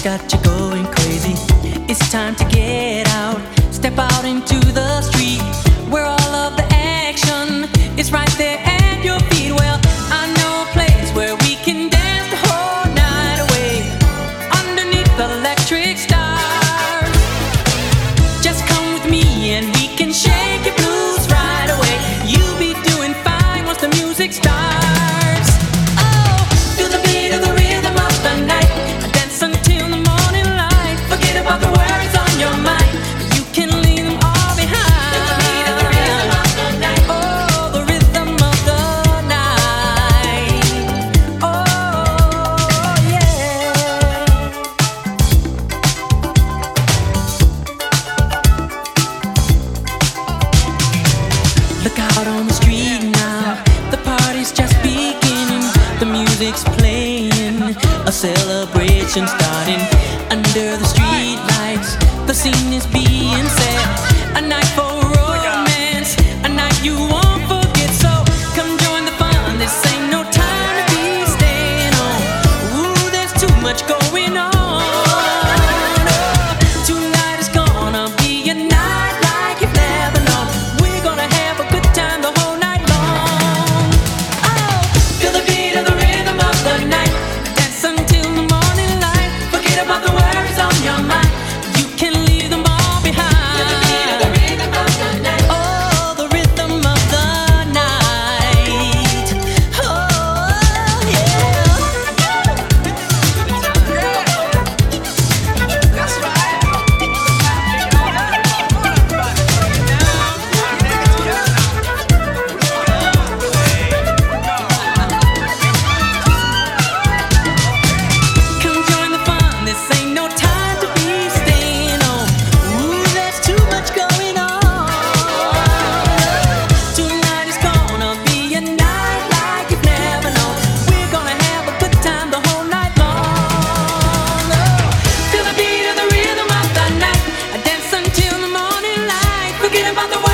got you going crazy. It's time to get out. Step out into the street where all of the action is right there at your feet. Well, I know a place where we can dance the whole night away underneath the electric stars. Just come with me and we can shake your blues right away. You'll be doing fine once the music starts. Oh, feel the beat of the rhythm of the night. Dance until the morning light. Forget about the words on your mind. You can leave them all behind. Feel the beat of the rhythm of the night. Oh, the rhythm of the night. Oh, yeah. Look out on the street now. The party's just beginning. The music's playing. A celebration starting under the street lights. The scene is being set. A night for romance. A night you won't forget. So come join the fun. This ain't no time to be staying home. Ooh, there's too much going on. Oh, tonight is gonna be a night like you've never known. We're gonna have a good time the whole night long. Oh, feel the beat of the rhythm of the night. Dance until the morning light. Forget about the worries on your mind. You can leave them all behind. Feel the beat of the rhythm of the night. Oh, the rhythm of the night. Oh, yeah. Come join the fun. This ain't no time to be staying home. Ooh, there's too much going on. Tonight is gonna be a night like you've never known. We're gonna have a good time the whole night long. Oh, feel the beat of the rhythm of the night. Dance until the morning light. Forget about the